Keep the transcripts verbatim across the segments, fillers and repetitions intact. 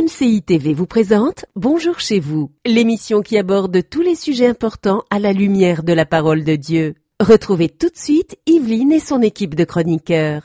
C I T V vous présente Bonjour chez vous, l'émission qui aborde tous les sujets importants à la lumière de la parole de Dieu. Retrouvez tout de suite Yveline et son équipe de chroniqueurs.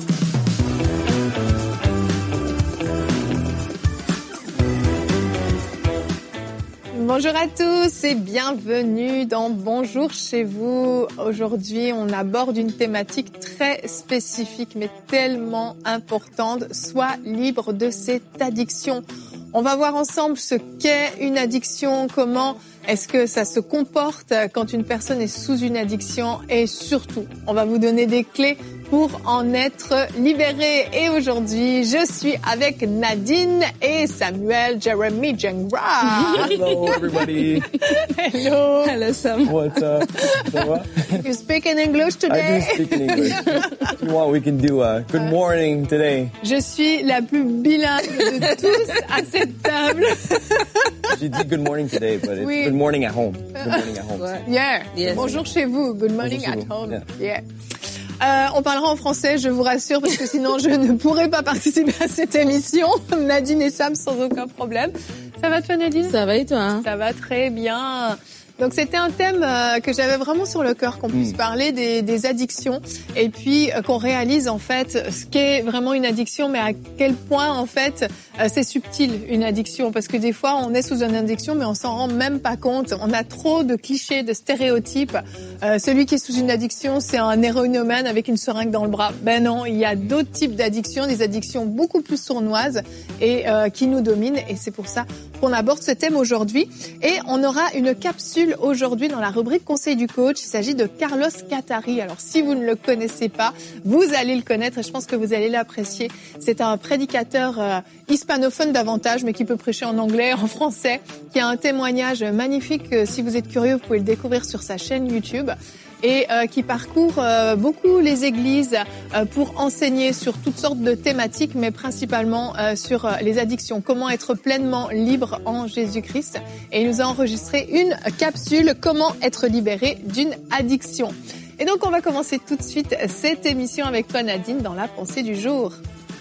Bonjour à tous et bienvenue dans Bonjour chez vous. Aujourd'hui, on aborde une thématique très spécifique mais tellement importante. Sois libre de cette addiction. On va voir ensemble ce qu'est une addiction, comment est-ce que ça se comporte quand une personne est sous une addiction et surtout, on va vous donner des clés pour en être libéré. Et aujourd'hui, je suis avec Nadine et Samuel Jeremy Jengra. Hello, everybody. Hello. Hello, Sam. What's up? Ça va? You speak in English today? I do speak in English. If you want, we can do a good morning today. Je suis la plus bilingue de tous à cette table. She did good morning today, but it's Oui. good morning at home. Good morning at home. Ouais. Yeah. Yes. Bonjour chez vous. Good morning Bonjour chez at vous. home. Yeah. Yeah. Euh, on parlera en français, je vous rassure, parce que sinon je ne pourrais pas participer à cette émission. Nadine et Sam sans aucun problème. Ça va toi Nadine? Ça va et toi hein? Ça va très bien. Donc c'était un thème euh, que j'avais vraiment sur le cœur, qu'on puisse Mm. parler des, des addictions et puis euh, qu'on réalise en fait ce qu'est vraiment une addiction, mais à quel point en fait euh, c'est subtil une addiction, parce que des fois on est sous une addiction mais on s'en rend même pas compte. On a trop de clichés, de stéréotypes. Euh, celui qui est sous une addiction, c'est un héroïnomane avec une seringue dans le bras. Ben non, il y a d'autres types d'addictions, des addictions beaucoup plus sournoises et euh, qui nous dominent, et c'est pour ça qu'on aborde ce thème aujourd'hui. Et on aura une capsule aujourd'hui dans la rubrique Conseil du coach. Il s'agit de Carlos Catari. Alors si vous ne le connaissez pas, vous allez le connaître et je pense que vous allez l'apprécier. C'est un prédicateur euh, hispanophone davantage, mais qui peut prêcher en anglais, en français, qui a un témoignage magnifique. Euh, si vous êtes curieux, vous pouvez le découvrir sur sa chaîne YouTube. Et euh, qui parcourt euh, beaucoup les églises euh, pour enseigner sur toutes sortes de thématiques, mais principalement euh, sur euh, les addictions, comment être pleinement libre en Jésus-Christ. Et il nous a enregistré une capsule, comment être libéré d'une addiction. Et donc on va commencer tout de suite cette émission avec toi Nadine dans la pensée du jour.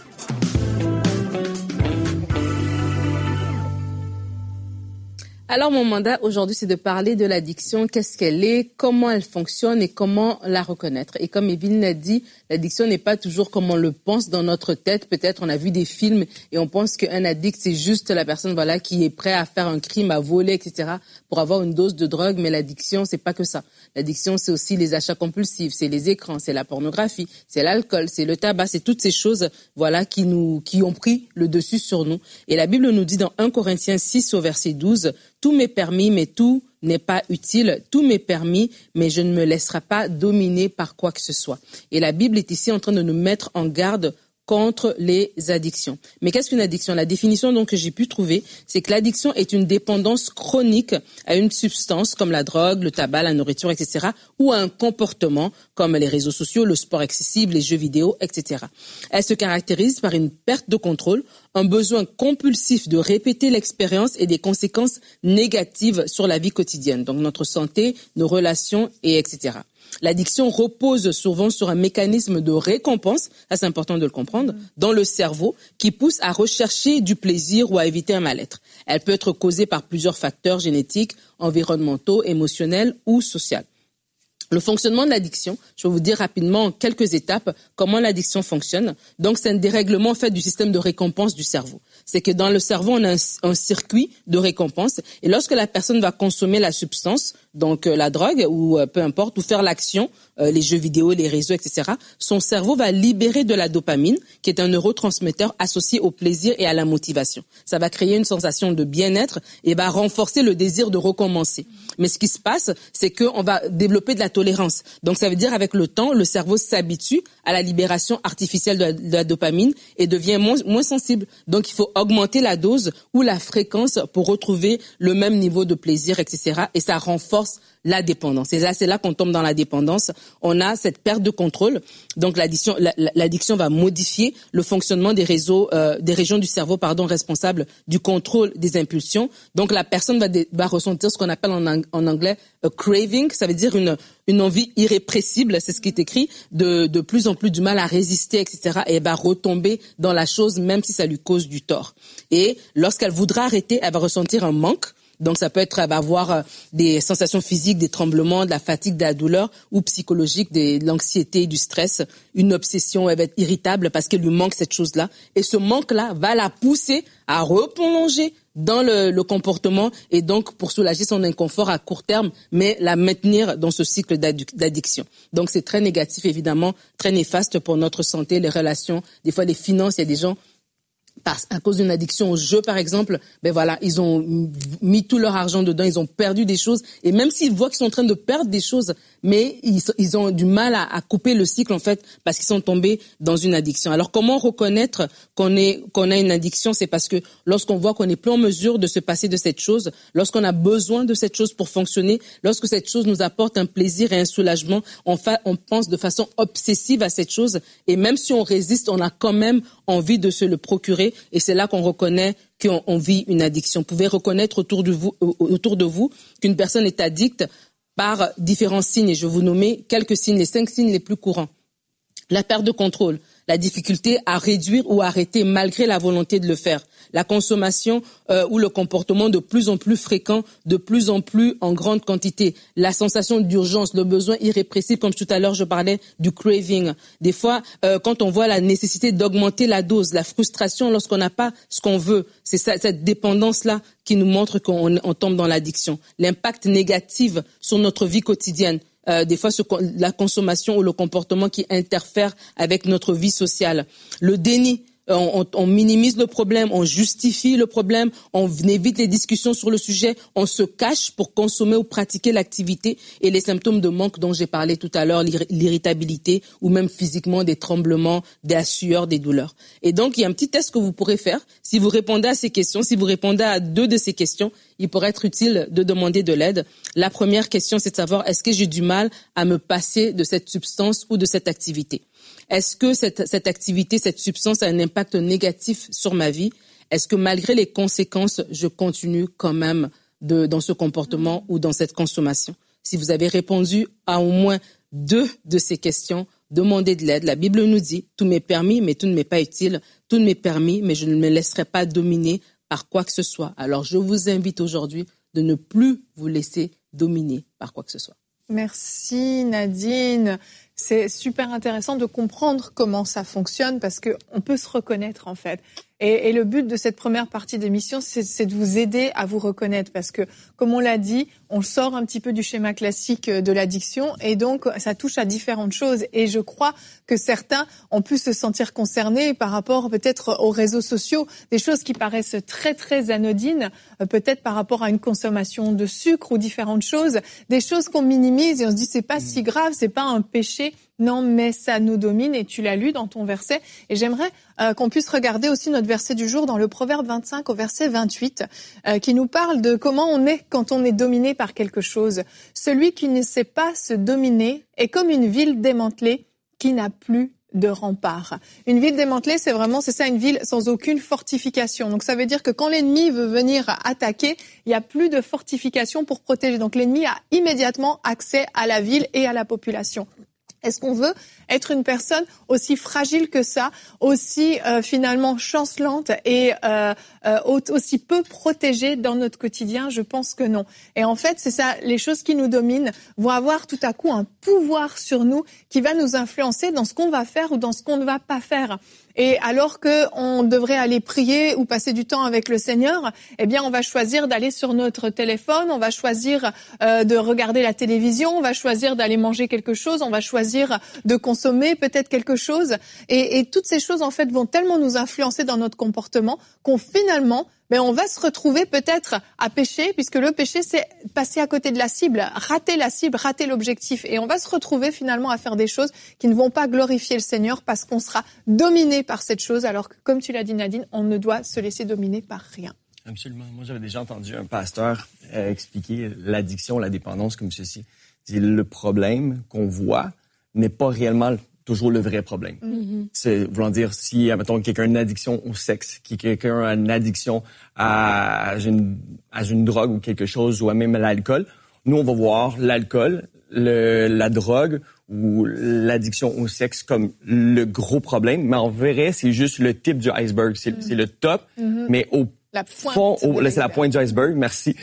Alors, mon mandat aujourd'hui, c'est de parler de l'addiction, qu'est-ce qu'elle est, comment elle fonctionne et comment la reconnaître. Et comme Yveline l'a dit, l'addiction n'est pas toujours comme on le pense dans notre tête. Peut-être on a vu des films et on pense qu'un addict, c'est juste la personne voilà qui est prête à faire un crime, à voler, et cetera pour avoir une dose de drogue. Mais l'addiction, c'est pas que ça. L'addiction, c'est aussi les achats compulsifs, c'est les écrans, c'est la pornographie, c'est l'alcool, c'est le tabac, c'est toutes ces choses voilà qui nous qui ont pris le dessus sur nous. Et la Bible nous dit dans un Corinthiens six au verset douze, tout m'est permis, mais tout n'est pas utile. Tout m'est permis, mais je ne me laisserai pas dominer par quoi que ce soit. Et la Bible est ici en train de nous mettre en garde contre les addictions. Mais qu'est-ce qu'une addiction? La définition donc que j'ai pu trouver, c'est que l'addiction est une dépendance chronique à une substance comme la drogue, le tabac, la nourriture, et cetera, ou à un comportement comme les réseaux sociaux, le sport excessif, les jeux vidéo, et cetera. Elle se caractérise par une perte de contrôle, un besoin compulsif de répéter l'expérience et des conséquences négatives sur la vie quotidienne, donc notre santé, nos relations, et etc. L'addiction repose souvent sur un mécanisme de récompense, ça c'est important de le comprendre, dans le cerveau, qui pousse à rechercher du plaisir ou à éviter un mal-être. Elle peut être causée par plusieurs facteurs génétiques, environnementaux, émotionnels ou sociaux. Le fonctionnement de l'addiction, je vais vous dire rapidement en quelques étapes comment l'addiction fonctionne. Donc, c'est un dérèglement en fait du système de récompense du cerveau. C'est que dans le cerveau, on a un, un circuit de récompense et lorsque la personne va consommer la substance, donc euh, la drogue ou euh, peu importe, ou faire l'action, euh, les jeux vidéo, les réseaux, et cetera, son cerveau va libérer de la dopamine, qui est un neurotransmetteur associé au plaisir et à la motivation. Ça va créer une sensation de bien-être et va renforcer le désir de recommencer. Mais ce qui se passe, c'est qu'on va développer de la tolérance. Donc ça veut dire avec le temps, le cerveau s'habitue à la libération artificielle de la, de la dopamine et devient moins, moins sensible. Donc il faut augmenter la dose ou la fréquence pour retrouver le même niveau de plaisir, et cetera. Et ça renforce renforce la dépendance. Et là, c'est là qu'on tombe dans la dépendance. On a cette perte de contrôle. Donc, l'addiction, l'addiction va modifier le fonctionnement des réseaux, euh, des régions du cerveau, pardon, responsables du contrôle des impulsions. Donc, la personne va, dé, va ressentir ce qu'on appelle en, en anglais a craving. Ça veut dire une, une envie irrépressible. C'est ce qui est écrit, de, de plus en plus du mal à résister, et cetera. Et elle va retomber dans la chose, même si ça lui cause du tort. Et lorsqu'elle voudra arrêter, elle va ressentir un manque. Donc, ça peut être, elle va avoir des sensations physiques, des tremblements, de la fatigue, de la douleur, ou psychologique, de l'anxiété, du stress, une obsession, elle va être irritable parce qu'il lui manque cette chose-là. Et ce manque-là va la pousser à replonger dans le, le comportement et donc pour soulager son inconfort à court terme, mais la maintenir dans ce cycle d'addiction. Donc, c'est très négatif, évidemment, très néfaste pour notre santé, les relations, des fois les finances. Il y a des gens, parce à cause d'une addiction au jeu, par exemple, ben voilà, ils ont mis tout leur argent dedans, ils ont perdu des choses, et même s'ils voient qu'ils sont en train de perdre des choses, mais ils, ils ont du mal à, à couper le cycle, en fait, parce qu'ils sont tombés dans une addiction. Alors, comment reconnaître qu'on est, qu'on a une addiction? C'est parce que lorsqu'on voit qu'on n'est plus en mesure de se passer de cette chose, lorsqu'on a besoin de cette chose pour fonctionner, lorsque cette chose nous apporte un plaisir et un soulagement, on, fa, on pense de façon obsessive à cette chose, et même si on résiste, on a quand même envie de se le procurer, et c'est là qu'on reconnaît qu'on on vit une addiction. Vous pouvez reconnaître autour de vous, autour de vous qu'une personne est addicte par différents signes, et je vais vous nommer quelques signes, les cinq signes les plus courants. La perte de contrôle, la difficulté à réduire ou arrêter malgré la volonté de le faire, la consommation euh, ou le comportement de plus en plus fréquent, de plus en plus en grande quantité, la sensation d'urgence, le besoin irrépressible, comme tout à l'heure je parlais du craving. Des fois, euh, quand on voit la nécessité d'augmenter la dose, la frustration lorsqu'on n'a pas ce qu'on veut, c'est ça, cette dépendance-là qui nous montre qu'on on tombe dans l'addiction. L'impact négatif sur notre vie quotidienne. Euh, des fois, ce, la consommation ou le comportement qui interfère avec notre vie sociale. Le déni. On, on, on minimise le problème, on justifie le problème, on évite les discussions sur le sujet, on se cache pour consommer ou pratiquer l'activité, et les symptômes de manque dont j'ai parlé tout à l'heure, l'irritabilité ou même physiquement des tremblements, des sueurs, des douleurs. Et donc, il y a un petit test que vous pourrez faire. Si vous répondez à ces questions, si vous répondez à deux de ces questions, il pourrait être utile de demander de l'aide. La première question, c'est de savoir est-ce que j'ai du mal à me passer de cette substance ou de cette activité? Est-ce que cette, cette activité, cette substance a un impact négatif sur ma vie? Est-ce que malgré les conséquences, je continue quand même de, dans ce comportement ou dans cette consommation? Si vous avez répondu à au moins deux de ces questions, demandez de l'aide. La Bible nous dit « Tout m'est permis, mais tout ne m'est pas utile. Tout m'est permis, mais je ne me laisserai pas dominer par quoi que ce soit. » Alors, je vous invite aujourd'hui de ne plus vous laisser dominer par quoi que ce soit. Merci Nadine. C'est super intéressant de comprendre comment ça fonctionne parce que on peut se reconnaître en fait. Et, et le but de cette première partie d'émission, c'est, c'est de vous aider à vous reconnaître parce que, comme on l'a dit, on sort un petit peu du schéma classique de l'addiction et donc ça touche à différentes choses. Et je crois que certains ont pu se sentir concernés par rapport peut-être aux réseaux sociaux, des choses qui paraissent très très anodines, peut-être par rapport à une consommation de sucre ou différentes choses, des choses qu'on minimise et on se dit c'est pas si grave, c'est pas un péché. Non, mais ça nous domine et tu l'as lu dans ton verset. Et j'aimerais euh, qu'on puisse regarder aussi notre verset du jour dans le Proverbe vingt-cinq au verset vingt-huit, euh, qui nous parle de comment on est quand on est dominé par quelque chose. Celui qui ne sait pas se dominer est comme une ville démantelée qui n'a plus de rempart. Une ville démantelée, c'est vraiment, c'est ça, une ville sans aucune fortification. Donc ça veut dire que quand l'ennemi veut venir attaquer, il n'y a plus de fortification pour protéger. Donc l'ennemi a immédiatement accès à la ville et à la population. Est-ce qu'on veut être une personne aussi fragile que ça, aussi euh, finalement chancelante et euh, euh, aussi peu protégée dans notre quotidien? Je pense que non. Et en fait, c'est ça, les choses qui nous dominent vont avoir tout à coup un pouvoir sur nous qui va nous influencer dans ce qu'on va faire ou dans ce qu'on ne va pas faire. Et alors que on devrait aller prier ou passer du temps avec le Seigneur, eh bien, on va choisir d'aller sur notre téléphone, on va choisir euh, de regarder la télévision, on va choisir d'aller manger quelque chose, on va choisir de consommer peut-être quelque chose. Et, et toutes ces choses, en fait, vont tellement nous influencer dans notre comportement qu'on finalement, ben, on va se retrouver peut-être à pécher, puisque le péché, c'est passer à côté de la cible, rater la cible, rater l'objectif. Et on va se retrouver finalement à faire des choses qui ne vont pas glorifier le Seigneur parce qu'on sera dominé par cette chose, alors que, comme tu l'as dit Nadine, on ne doit se laisser dominer par rien. Absolument. Moi, j'avais déjà entendu un pasteur euh, expliquer l'addiction, la dépendance comme ceci. C'est le problème qu'on voit n'est pas réellement toujours le vrai problème. Mm-hmm. C'est voulant dire si, mettons, quelqu'un a une addiction au sexe, qui quelqu'un a une addiction à, à, une, à une drogue ou quelque chose, ou à même à l'alcool, nous, on va voir l'alcool, le, la drogue ou l'addiction au sexe comme le gros problème, mais en vrai, c'est juste le type du iceberg. C'est, mm-hmm. c'est le top, mm-hmm. mais au La fond, oh, là, c'est la pointe du iceberg, merci.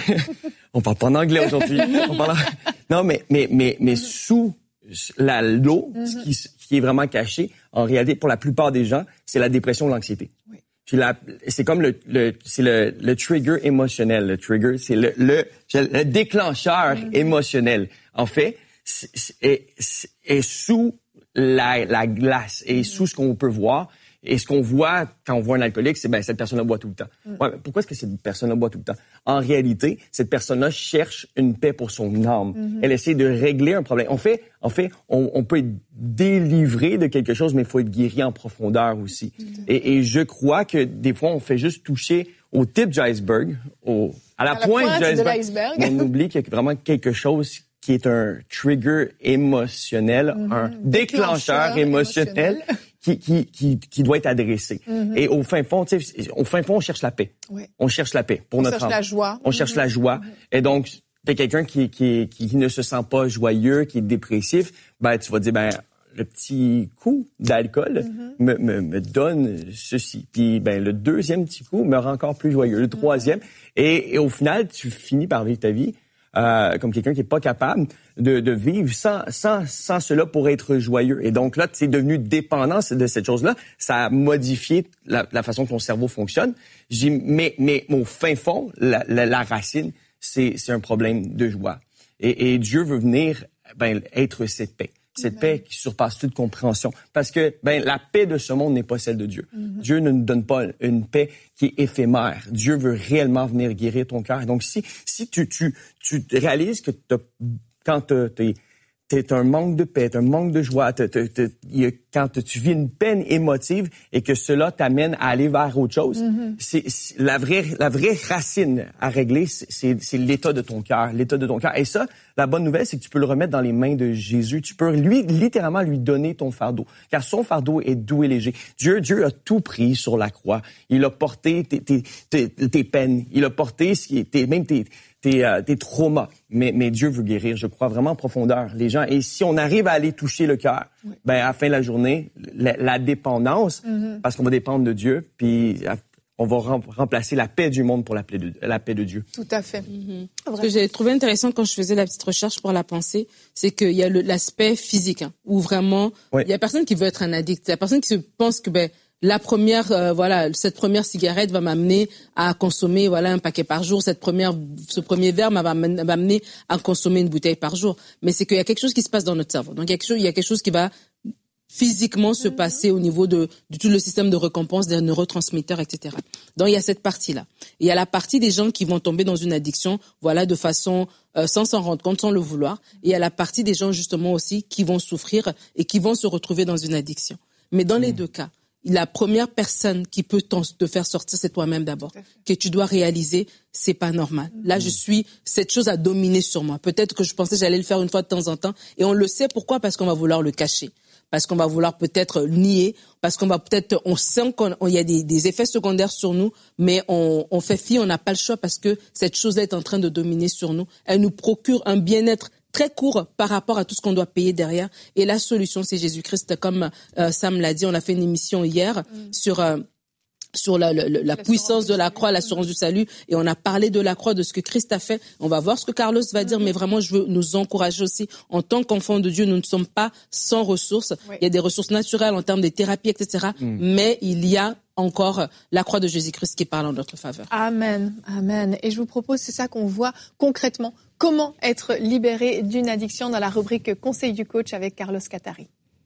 On parle pas en anglais aujourd'hui. On parle en... Non, mais, mais, mais, mais sous la, l'eau, mm-hmm. ce qui, qui est vraiment caché, en réalité, pour la plupart des gens, c'est la dépression ou l'anxiété. Oui. Puis la, c'est comme le, le, c'est le, le trigger émotionnel. Le trigger, c'est le, le, le déclencheur mm-hmm. émotionnel. En fait, c'est, est, est sous la, la glace et mm-hmm. sous ce qu'on peut voir. Et ce qu'on voit quand on voit un alcoolique, c'est ben cette personne-là boit tout le temps. Mm. Ouais, pourquoi est-ce que cette personne-là boit tout le temps? En réalité, cette personne-là cherche une paix pour son âme. Mm-hmm. Elle essaie de régler un problème. En fait, en fait, on, on peut être délivré de quelque chose, mais il faut être guéri en profondeur aussi. Mm-hmm. Et, et je crois que des fois, on fait juste toucher au type du iceberg, au, à la, à pointe, la pointe du iceberg. iceberg. On oublie qu'il y a vraiment quelque chose qui est un trigger émotionnel, mm-hmm. un déclencheur, déclencheur émotionnel. émotionnel. Qui, qui, qui, qui doit être adressé. Mm-hmm. Et au fin fond, tu sais, au fin fond, on cherche la paix. Oui. On cherche la paix pour on notre âme. On cherche la joie. On mm-hmm. cherche la joie. Mm-hmm. Et donc, t'es quelqu'un qui, qui, qui, qui ne se sent pas joyeux, qui est dépressif, ben, tu vas dire, ben, le petit coup d'alcool mm-hmm. me, me, me donne ceci. Puis, ben, le deuxième petit coup me rend encore plus joyeux. Le troisième. Mm-hmm. Et, et au final, tu finis par vivre ta vie Euh, comme quelqu'un qui est pas capable de, de vivre sans, sans, sans cela pour être joyeux. Et donc là, tu es devenu dépendant de cette chose-là. Ça a modifié la, la façon que ton cerveau fonctionne. J'ai, mais, mais au fin fond, la, la, la racine, c'est, c'est un problème de joie. Et, et Dieu veut venir ben, être cette paix. Cette Amen. Paix qui surpasse toute compréhension. Parce que ben la paix de ce monde n'est pas celle de Dieu. Mm-hmm. Dieu ne nous donne pas une paix qui est éphémère. Dieu veut réellement venir guérir ton cœur. Donc, si si tu tu tu réalises que t'as, quand t'es t'es un manque de paix, t'as un manque de joie, t'as, t'as, t'as, y a, quand tu vis une peine émotive et que cela t'amène à aller vers autre chose, mm-hmm. c'est, c'est la vraie la vraie racine à régler, c'est, c'est, c'est l'état de ton cœur, l'état de ton cœur. Et ça, la bonne nouvelle, c'est que tu peux le remettre dans les mains de Jésus. Tu peux lui littéralement lui donner ton fardeau, car son fardeau est doux et léger. Dieu Dieu a tout pris sur la croix. Il a porté tes tes tes, tes peines, il a porté ce qui était même tes Tes, euh, tes traumas, mais, mais Dieu veut guérir, je crois vraiment en profondeur les gens. Et si on arrive à aller toucher le cœur, oui. ben à la fin de la journée, la, la dépendance, mm-hmm. parce qu'on va dépendre de Dieu, puis on va rem- remplacer la paix du monde pour la paix de, la paix de Dieu. Tout à fait. Mm-hmm. Ce que j'ai trouvé intéressant quand je faisais la petite recherche pour la pensée, c'est qu'il y a le, l'aspect physique, hein, où vraiment, oui. il y a personne qui veut être un addict, il y a personne qui se pense que ben la première, euh, voilà, cette première cigarette va m'amener à consommer, voilà, un paquet par jour. Cette première, ce premier verre va m'amener à consommer une bouteille par jour. Mais c'est qu'il y a quelque chose qui se passe dans notre cerveau. Donc il y a quelque chose, il y a quelque chose qui va physiquement se passer au niveau de, de tout le système de récompense, des neurotransmetteurs, et cetera. Donc il y a cette partie-là. Et il y a la partie des gens qui vont tomber dans une addiction, voilà, de façon euh, sans s'en rendre compte, sans le vouloir. Et il y a la partie des gens justement aussi qui vont souffrir et qui vont se retrouver dans une addiction. Mais dans mmh. les deux cas, la première personne qui peut te faire sortir, c'est toi-même d'abord. Que tu dois réaliser, c'est pas normal. Là, je suis, cette chose a dominé sur moi. Peut-être que je pensais que j'allais le faire une fois de temps en temps. Et on le sait pourquoi? Parce qu'on va vouloir le cacher. Parce qu'on va vouloir peut-être nier. Parce qu'on va peut-être, on sent qu'il y a des, des effets secondaires sur nous. Mais on, on fait fi, on n'a pas le choix parce que cette chose-là est en train de dominer sur nous. Elle nous procure un bien-être très court par rapport à tout ce qu'on doit payer derrière. Et la solution, c'est Jésus-Christ. Comme euh, Sam l'a dit, on a fait une émission hier mm. sur euh, sur la, la, la puissance de la croix, l'assurance du salut. Et on a parlé de la croix, de ce que Christ a fait. On va voir ce que Carlos va dire, mais vraiment, je veux nous encourager aussi. En tant qu'enfants de Dieu, nous ne sommes pas sans ressources. Oui. Il y a des ressources naturelles en termes de thérapie, et cetera. Mm. Mais il y a encore la croix de Jésus-Christ qui parle en notre faveur. Amen, amen. Et je vous propose, c'est ça qu'on voit concrètement. Comment être libéré d'une addiction dans la rubrique Conseil du coach avec Carlos Catari.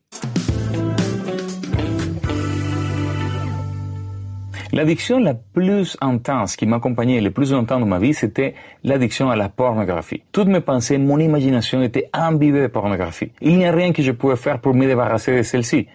L'addiction la plus intense qui m'accompagnait le plus longtemps dans ma vie, c'était l'addiction à la pornographie. Toutes mes pensées, mon imagination était imbibée de pornographie. Il n'y a rien que je pouvais faire pour me débarrasser de celle-ci.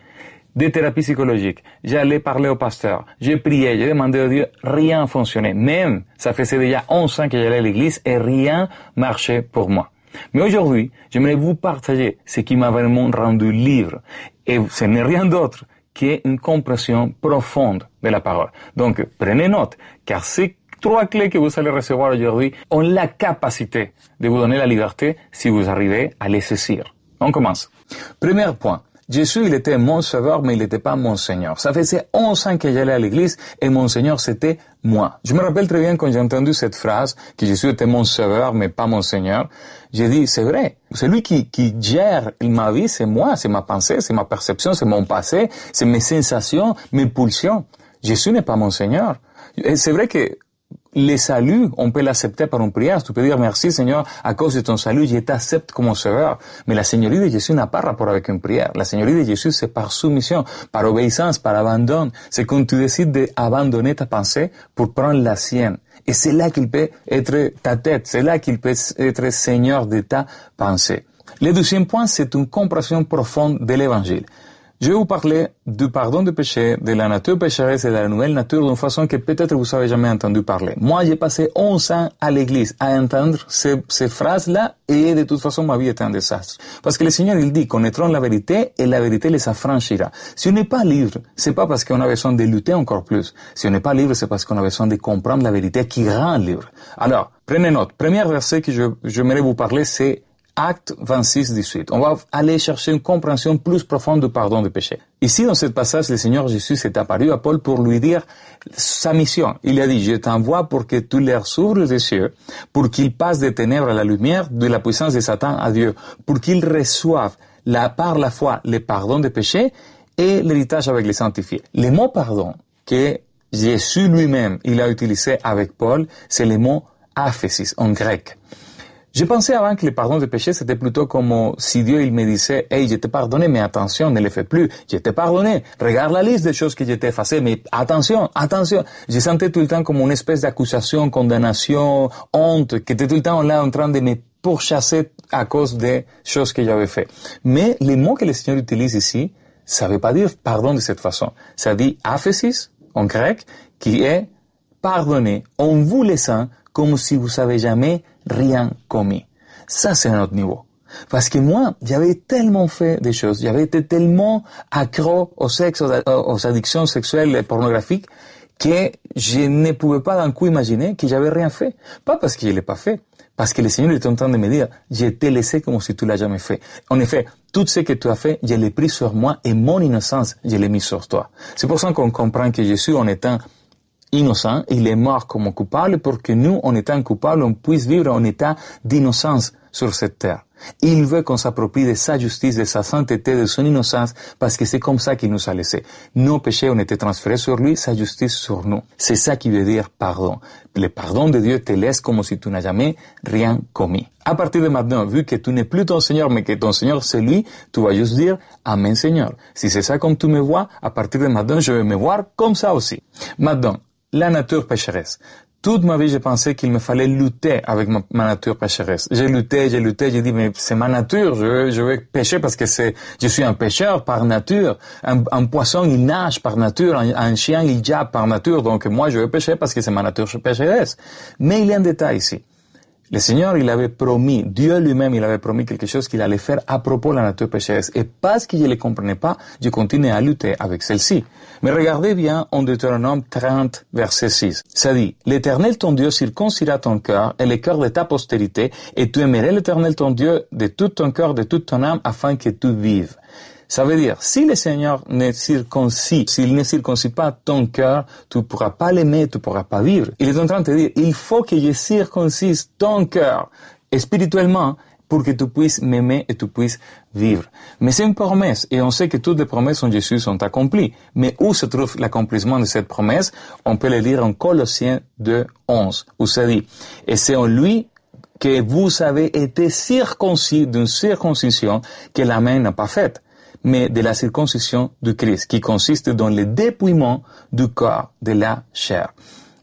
des thérapies psychologiques, j'allais parler au pasteur, j'ai prié, j'ai demandé à Dieu, rien fonctionnait. Même, ça faisait déjà onze ans que j'allais à l'église et rien marchait pour moi. Mais aujourd'hui, j'aimerais vous partager ce qui m'a vraiment rendu libre. Et ce n'est rien d'autre qu'une compréhension profonde de la parole. Donc, prenez note, car ces trois clés que vous allez recevoir aujourd'hui ont la capacité de vous donner la liberté si vous arrivez à les saisir. On commence. Premier point. Jésus, il était mon sauveur, mais il n'était pas mon Seigneur. Ça faisait onze ans que j'allais à l'église et mon Seigneur, c'était moi. Je me rappelle très bien quand j'ai entendu cette phrase, que Jésus était mon sauveur, mais pas mon Seigneur. J'ai dit, c'est vrai. Celui qui, qui gère ma vie, c'est moi, c'est ma pensée, c'est ma perception, c'est mon passé, c'est mes sensations, mes pulsions. Jésus n'est pas mon Seigneur. Et c'est vrai que le salut, on peut l'accepter par une prière. Tu peux dire merci Seigneur, à cause de ton salut, je t'accepte comme sauveur. Mais la Seigneurie de Jésus n'a pas rapport avec une prière. La Seigneurie de Jésus, c'est par soumission, par obéissance, par abandon. C'est quand tu décides d'abandonner ta pensée pour prendre la sienne. Et c'est là qu'il peut être ta tête. C'est là qu'il peut être Seigneur de ta pensée. Le deuxième point, c'est une compréhension profonde de l'Évangile. Je vais vous parler du pardon du péché, de la nature pécheresse et de la nouvelle nature d'une façon que peut-être vous n'avez jamais entendu parler. Moi, j'ai passé onze ans à l'église à entendre ces, ces phrases-là et de toute façon, ma vie était un désastre. Parce que le Seigneur, il dit, connaîtront la vérité et la vérité les affranchira. Si on n'est pas libre, c'est pas parce qu'on a besoin de lutter encore plus. Si on n'est pas libre, c'est parce qu'on a besoin de comprendre la vérité qui rend libre. Alors, prenez note. Premier verset que je, j'aimerais vous parler, c'est Acte vingt-six, dix-huit. On va aller chercher une compréhension plus profonde du pardon du péché. Ici, dans ce passage, le Seigneur Jésus s'est apparu à Paul pour lui dire sa mission. Il a dit, je t'envoie pour que tu leur ouvres les yeux, pour qu'ils passent des ténèbres à la lumière, de la puissance de Satan à Dieu, pour qu'ils reçoivent la, par la foi le pardon des péchés et l'héritage avec les sanctifiés. Le mot pardon que Jésus lui-même, il a utilisé avec Paul, c'est le mot aphésis en grec. Je pensais avant que le pardon des péchés, c'était plutôt comme si Dieu, il me disait, hey, je t'ai pardonné, mais attention, ne le fais plus. Je t'ai pardonné. Regarde la liste des choses que je t'ai effacées, mais attention, attention. Je sentais tout le temps comme une espèce d'accusation, condamnation, honte, qui était tout le temps là en train de me pourchasser à cause des choses que j'avais fait. Mais les mots que le Seigneur utilise ici, ça ne veut pas dire pardon de cette façon. Ça dit aphésis, en grec, qui est pardonner en vous laissant comme si vous avez jamais rien commis. Ça, c'est un autre niveau. Parce que moi, j'avais tellement fait des choses, j'avais été tellement accro au sexe, aux, aux addictions sexuelles et pornographiques, que je ne pouvais pas d'un coup imaginer que j'avais rien fait. Pas parce que je l'ai pas fait, parce que le Seigneur était en train de me dire, je t'ai laissé comme si tu l'as jamais fait. En effet, tout ce que tu as fait, je l'ai pris sur moi et mon innocence, je l'ai mis sur toi. C'est pour ça qu'on comprend que Jésus, en étant innocent, il est mort comme coupable pour que nous, en étant coupables, on puisse vivre en état d'innocence sur cette terre. Il veut qu'on s'approprie de sa justice, de sa sainteté, de son innocence, parce que c'est comme ça qu'il nous a laissés. Nos péchés ont été transférés sur lui, sa justice sur nous. C'est ça qui veut dire pardon. Le pardon de Dieu te laisse comme si tu n'as jamais rien commis. À partir de maintenant, vu que tu n'es plus ton Seigneur, mais que ton Seigneur c'est lui, tu vas juste dire Amen Seigneur. Si c'est ça comme tu me vois, à partir de maintenant, je vais me voir comme ça aussi. Maintenant, la nature pécheresse. Toute ma vie, j'ai pensé qu'il me fallait lutter avec ma, ma nature pécheresse. J'ai lutté, j'ai lutté, j'ai dit, mais c'est ma nature, je veux, je veux pécher parce que c'est, je suis un pécheur par nature. Un, un poisson, il nage par nature, un, un chien, il jappe par nature, donc moi, je veux pécher parce que c'est ma nature pécheresse. Mais il y a un détail ici. Le Seigneur, il avait promis, Dieu lui-même, il avait promis quelque chose qu'il allait faire à propos de la nature pécheresse. Et parce que je ne le comprenais pas, je continuais à lutter avec celle-ci. Mais regardez bien en Deutéronome trente, verset six. Ça dit, l'Éternel ton Dieu circoncira ton cœur et le cœur de ta postérité, et tu aimerais l'Éternel ton Dieu de tout ton cœur, de toute ton âme, afin que tu vives. Ça veut dire, si le Seigneur ne circoncis, s'il ne circoncis pas ton cœur, tu ne pourras pas l'aimer, tu ne pourras pas vivre. Il est en train de te dire, il faut que je circoncise ton cœur spirituellement pour que tu puisses m'aimer et tu puisses vivre. Mais c'est une promesse, et on sait que toutes les promesses en Jésus sont accomplies. Mais où se trouve l'accomplissement de cette promesse? On peut le lire en Colossiens deux, onze, où ça dit, et c'est en lui que vous avez été circoncis d'une circoncision que la main n'a pas faite, mais de la circoncision du Christ, qui consiste dans le dépouillement du corps, de la chair.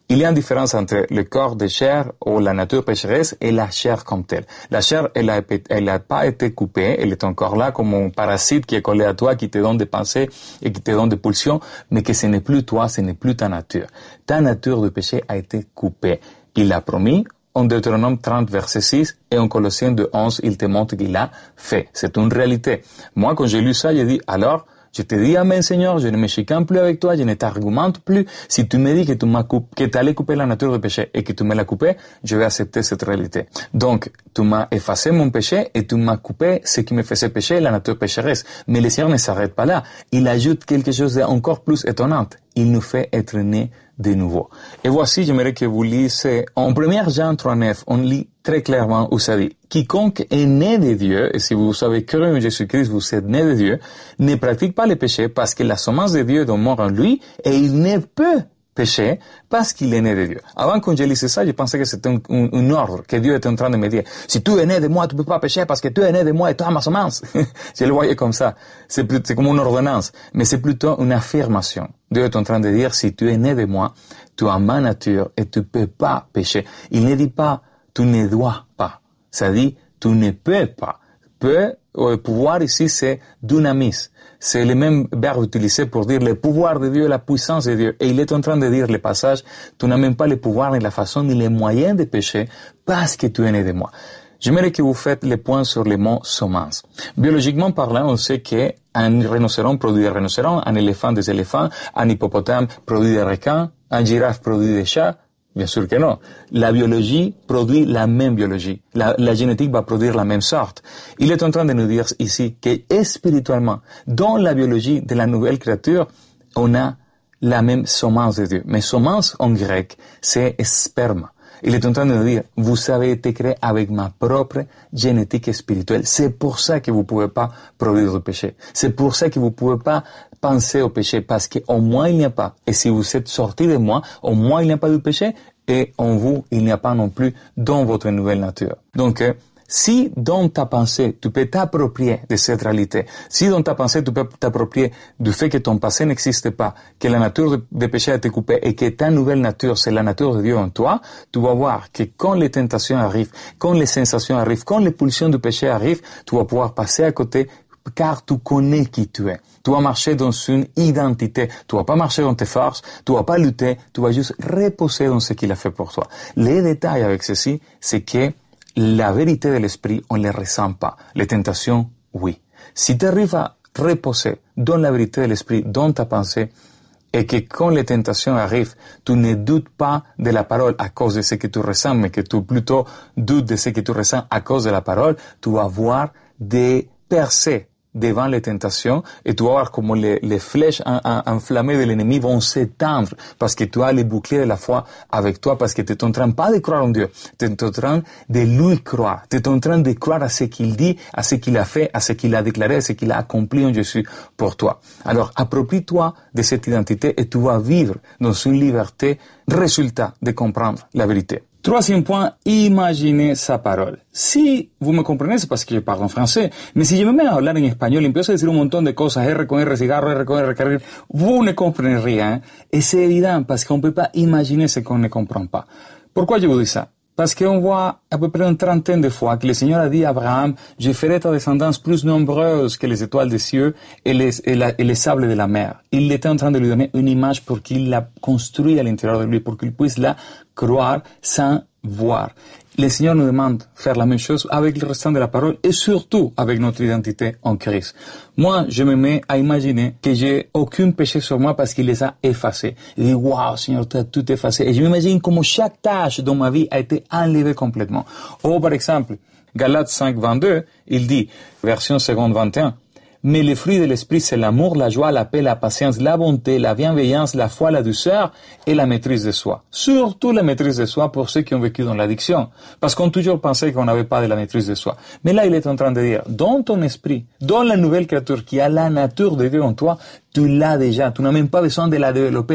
Il y a une différence entre le corps de chair ou la nature pécheresse et la chair comme telle. La chair, elle a, elle a pas été coupée, elle est encore là comme un parasite qui est collé à toi, qui te donne des pensées et qui te donne des pulsions, mais que ce n'est plus toi, ce n'est plus ta nature. Ta nature de péché a été coupée. Il l'a promis en Deutéronome trente, verset six, et en Colossiens deux, onze, il te montre qu'il l'a fait. C'est une réalité. Moi, quand j'ai lu ça, j'ai dit, alors, je te dis Amen, Seigneur, je ne me chicane plus avec toi, je ne t'argumente plus. Si tu me dis que tu m'as coupé, que tu allais couper la nature de péché et que tu me l'as coupé, je vais accepter cette réalité. Donc, tu m'as effacé mon péché et tu m'as coupé ce qui me faisait pécher, la nature pécheresse. Mais le Seigneur ne s'arrête pas là. Il ajoute quelque chose d'encore plus étonnant. Il nous fait être nés de nouveau. Et voici, j'aimerais que vous lisez, en premier Jean trois neuf, on lit très clairement où ça dit, quiconque est né de Dieu, et si vous avez cru en Jésus-Christ, vous êtes né de Dieu, ne pratique pas le péché parce que la semence de Dieu demeure en lui et il ne peut pécher parce qu'il est né de Dieu. Avant qu'on je lisais ça, je pensais que c'était un, un, un ordre, que Dieu était en train de me dire, si tu es né de moi, tu peux pas pécher parce que tu es né de moi et tu as ma semence. Je le voyais comme ça. C'est, plus, c'est comme une ordonnance, mais c'est plutôt une affirmation. Dieu est en train de dire, si tu es né de moi, tu as ma nature et tu peux pas pécher. Il ne dit pas, tu ne dois pas. Ça dit, tu ne peux pas. Peut, euh, pouvoir ici, c'est dunamis. C'est le même verbe utilisé pour dire le pouvoir de Dieu, la puissance de Dieu. Et il est en train de dire le passage, tu n'as même pas le pouvoir, ni la façon, ni les moyens de pécher parce que tu es né de moi. J'aimerais que vous faites le point sur le mot semence. Biologiquement parlant, on sait qu'un rhinocéron produit des rhinocérons, un éléphant des éléphants, un hippopotame produit des requins, un girafe produit des chats. Bien sûr que non. La biologie produit la même biologie. La, la génétique va produire la même sorte. Il est en train de nous dire ici que spirituellement, dans la biologie de la nouvelle créature, on a la même semence de Dieu. Mais semence en grec, c'est sperme. Il est en train de nous dire, vous avez été créé avec ma propre génétique spirituelle. C'est pour ça que vous ne pouvez pas produire du péché. C'est pour ça que vous ne pouvez pas penser au péché, parce qu'au moins il n'y a pas. Et si vous êtes sorti de moi, au moins il n'y a pas de péché, et en vous, il n'y a pas non plus dans votre nouvelle nature. Donc, euh, si dans ta pensée, tu peux t'approprier de cette réalité, si dans ta pensée, tu peux t'approprier du fait que ton passé n'existe pas, que la nature de, de péché a été coupée et que ta nouvelle nature, c'est la nature de Dieu en toi, tu vas voir que quand les tentations arrivent, quand les sensations arrivent, quand les pulsions du péché arrivent, tu vas pouvoir passer à côté car tu connais qui tu es. Tu vas marcher dans une identité. Tu vas pas marcher dans tes forces, tu vas pas lutter, tu vas juste reposer dans ce qu'il a fait pour toi. Les détails avec ceci, c'est que la vérité de l'esprit, on ne les ressent pas. Les tentations, oui. Si tu arrives à reposer dans la vérité de l'esprit, dans ta pensée, et que quand les tentations arrivent, tu ne doutes pas de la parole à cause de ce que tu ressens, mais que tu plutôt doutes de ce que tu ressens à cause de la parole, tu vas voir des percées devant les tentations et tu vas voir comment les, les flèches en, en, enflammées de l'ennemi vont s'étendre parce que tu as les boucliers de la foi avec toi, parce que tu es en train pas de croire en Dieu, tu es en train de lui croire, tu es en train de croire à ce qu'il dit, à ce qu'il a fait, à ce qu'il a déclaré, à ce qu'il a accompli en Jésus pour toi. Alors, approprie-toi de cette identité et tu vas vivre dans une liberté, résultat de comprendre la vérité. Troisième point, imaginez sa parole. Si vous me comprenez, c'est parce que je parle en français, mais si je me mets à hablar en español y empiezo a decir un montón de cosas, R con R, cigarro, R con R, carril, vous ne comprenez rien, et c'est évident parce qu'on ne peut pas imaginer ce qu'on ne comprend pas. Pourquoi je vous dis ça? Parce qu'on voit à peu près une trentaine de fois que le Seigneur a dit à Abraham, je ferai ta descendance plus nombreuse que les étoiles des cieux et les, et, la, et les sables de la mer. Il était en train de lui donner une image pour qu'il la construise à l'intérieur de lui, pour qu'il puisse la croire sans voir. Le Seigneur nous demande de faire la même chose avec le restant de la parole et surtout avec notre identité en Christ. Moi, je me mets à imaginer que j'ai aucun péché sur moi parce qu'il les a effacés. Je dis, waouh, Seigneur, tu as tout effacé. Et je m'imagine comment chaque tâche dans ma vie a été enlevée complètement. Ou par exemple, Galates cinq, vingt-deux, il dit, version seconde vingt et un, mais les fruits de l'esprit, c'est l'amour, la joie, la paix, la patience, la bonté, la bienveillance, la foi, la douceur et la maîtrise de soi. Surtout la maîtrise de soi pour ceux qui ont vécu dans l'addiction. Parce qu'on a toujours pensé qu'on n'avait pas de la maîtrise de soi. Mais là, il est en train de dire, dans ton esprit, dans la nouvelle créature qui a la nature de Dieu en toi, tu l'as déjà. Tu n'as même pas besoin de la développer.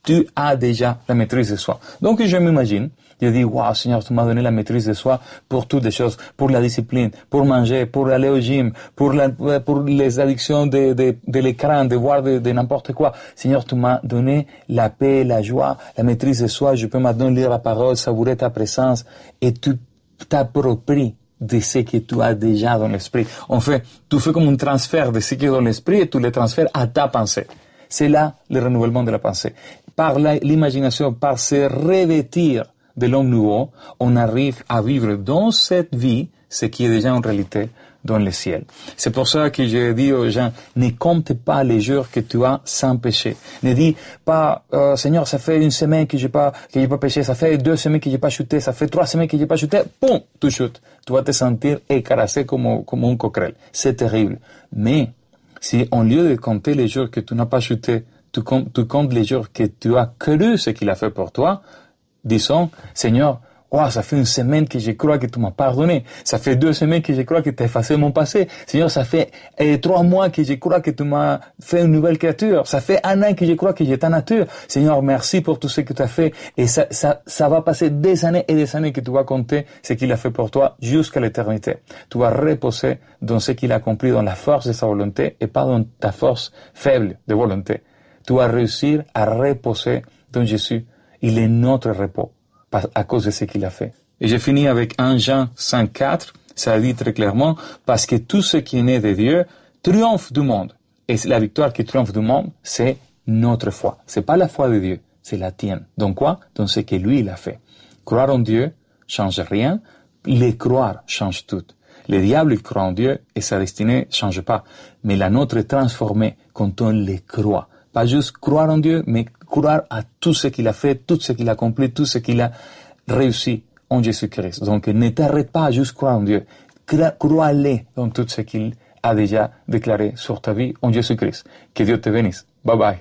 tu as déjà la maîtrise de soi. Donc je m'imagine, je dis, waouh, Seigneur, tu m'as donné la maîtrise de soi pour toutes les choses, pour la discipline, pour manger, pour aller au gym, pour, la, pour les addictions de, de, de l'écran, de voir de, de n'importe quoi. Seigneur, tu m'as donné la paix, la joie, la maîtrise de soi. Je peux maintenant lire la parole, savourer ta présence et tu t'appropries de ce que tu as déjà dans l'esprit. En fait, tu fais comme un transfert de ce qui est dans l'esprit et tu le transfères à ta pensée. C'est là le renouvellement de la pensée. Par la, l'imagination, par se revêtir de l'homme nouveau, on arrive à vivre dans cette vie ce qui est déjà en réalité dans le ciel. C'est pour ça que je dis aux gens, ne compte pas les jours que tu as sans péché. Ne dis pas, euh, Seigneur, ça fait une semaine que j'ai pas, que j'ai pas péché, ça fait deux semaines que j'ai pas chuté, ça fait trois semaines que j'ai pas chuté, poum, tu chutes. Tu vas te sentir écrasé comme, comme un coquerel. C'est terrible. Mais, si au lieu de compter les jours que tu n'as pas chuté, tu comptes, tu comptes les jours que tu as cru ce qu'il a fait pour toi, disons, Seigneur, oh, ça fait une semaine que je crois que tu m'as pardonné. Ça fait deux semaines que je crois que tu as effacé mon passé. Seigneur, ça fait eh, trois mois que je crois que tu m'as fait une nouvelle créature. Ça fait un an que je crois que j'ai ta nature. Seigneur, merci pour tout ce que tu as fait. Et ça, ça, ça va passer des années et des années que tu vas compter ce qu'il a fait pour toi jusqu'à l'éternité. Tu vas reposer dans ce qu'il a accompli, dans la force de sa volonté et pas dans ta force faible de volonté. Tu vas réussir à reposer dans Jésus. Il est notre repos à cause de ce qu'il a fait. Et je finis avec un Jean cinq quatre, ça dit très clairement, parce que tout ce qui est né de Dieu triomphe du monde. Et la victoire qui triomphe du monde, c'est notre foi. C'est pas la foi de Dieu, c'est la tienne. Donc quoi? Dans ce que lui, il a fait. Croire en Dieu change rien, les croire change tout. Le diable, il croit en Dieu et sa destinée change pas. Mais la nôtre est transformée quand on les croit. Pas juste croire en Dieu, mais croire à tout ce qu'il a fait, tout ce qu'il a accompli, tout ce qu'il a réussi en Jésus-Christ. Donc, ne t'arrête pas à juste croire en Dieu. Crois-le dans tout ce qu'il a déjà déclaré sur ta vie en Jésus-Christ. Que Dieu te bénisse. Bye bye.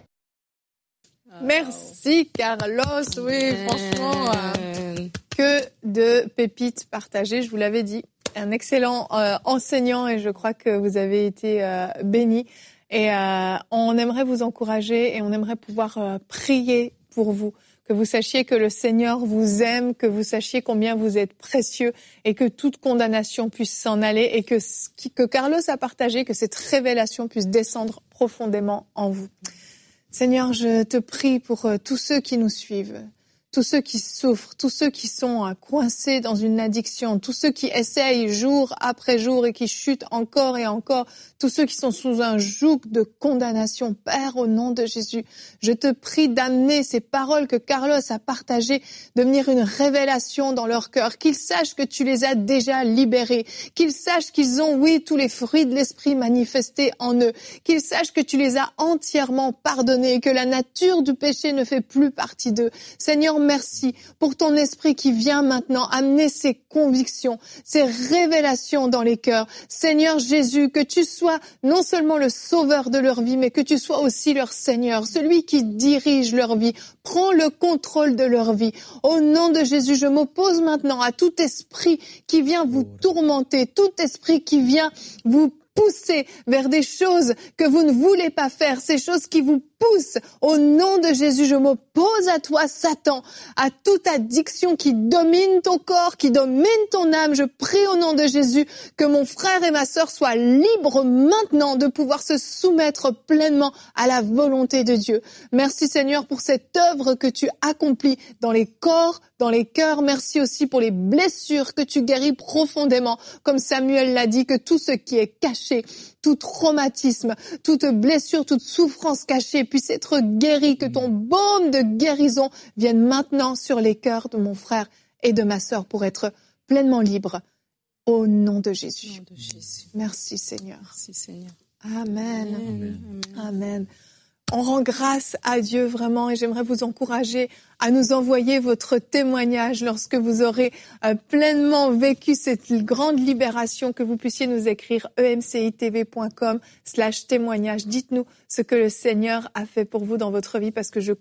Merci, Carlos. Oui, franchement, euh, que de pépites partagées, je vous l'avais dit. Un excellent euh, enseignant et je crois que vous avez été euh, bénis. Et euh, on aimerait vous encourager et on aimerait pouvoir euh, prier pour vous, que vous sachiez que le Seigneur vous aime, que vous sachiez combien vous êtes précieux et que toute condamnation puisse s'en aller et que que Carlos a partagé, que cette révélation puisse descendre profondément en vous. Seigneur, je te prie pour euh, tous ceux qui nous suivent, tous ceux qui souffrent, tous ceux qui sont euh, coincés dans une addiction, tous ceux qui essayent jour après jour et qui chutent encore et encore, tous ceux qui sont sous un joug de condamnation. Père, au nom de Jésus, je te prie d'amener ces paroles que Carlos a partagées, devenir une révélation dans leur cœur, qu'ils sachent que tu les as déjà libérés, qu'ils sachent qu'ils ont, oui, tous les fruits de l'esprit manifestés en eux, qu'ils sachent que tu les as entièrement pardonnés et que la nature du péché ne fait plus partie d'eux. Seigneur, merci pour ton esprit qui vient maintenant amener ces convictions, ces révélations dans les cœurs. Seigneur Jésus, que tu sois non seulement le sauveur de leur vie, mais que tu sois aussi leur Seigneur, celui qui dirige leur vie. Prends le contrôle de leur vie. Au nom de Jésus, je m'oppose maintenant à tout esprit qui vient vous tourmenter, tout esprit qui vient vous pousser vers des choses que vous ne voulez pas faire, ces choses qui vous poussent. Au nom de Jésus, je m'oppose à toi, Satan, à toute addiction qui domine ton corps, qui domine ton âme. Je prie au nom de Jésus que mon frère et ma sœur soient libres maintenant de pouvoir se soumettre pleinement à la volonté de Dieu. Merci Seigneur pour cette œuvre que tu accomplis dans les corps, dans les cœurs. Merci aussi pour les blessures que tu guéris profondément. Comme Samuel l'a dit, que tout ce qui est caché, tout traumatisme, toute blessure, toute souffrance cachée puisse être guéri, que ton baume de guérison vienne maintenant sur les cœurs de mon frère et de ma sœur pour être pleinement libre. Au nom de Jésus. Au nom de Jésus. Merci Seigneur. Merci Seigneur. Amen. Amen. Amen. On rend grâce à Dieu vraiment et j'aimerais vous encourager à nous envoyer votre témoignage lorsque vous aurez euh, pleinement vécu cette grande libération, que vous puissiez nous écrire emcitv.com slash témoignage. Dites-nous ce que le Seigneur a fait pour vous dans votre vie parce que je crois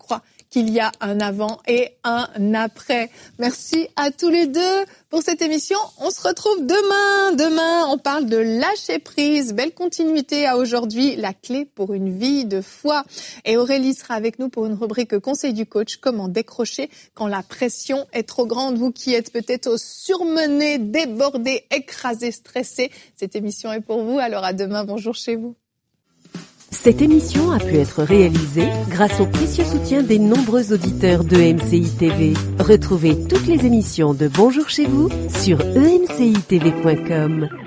qu'il y a un avant et un après. Merci à tous les deux pour cette émission. On se retrouve demain. Demain, on parle de lâcher prise. Belle continuité à aujourd'hui, la clé pour une vie de foi. Et Aurélie sera avec nous pour une rubrique Conseil du coach, comment décrocher quand la pression est trop grande. Vous qui êtes peut-être au surmené, débordé, écrasé, stressé, cette émission est pour vous. Alors à demain, bonjour chez vous. Cette émission a pu être réalisée grâce au précieux soutien des nombreux auditeurs de E M C I T V. Retrouvez toutes les émissions de Bonjour chez vous sur e m c i t v point com.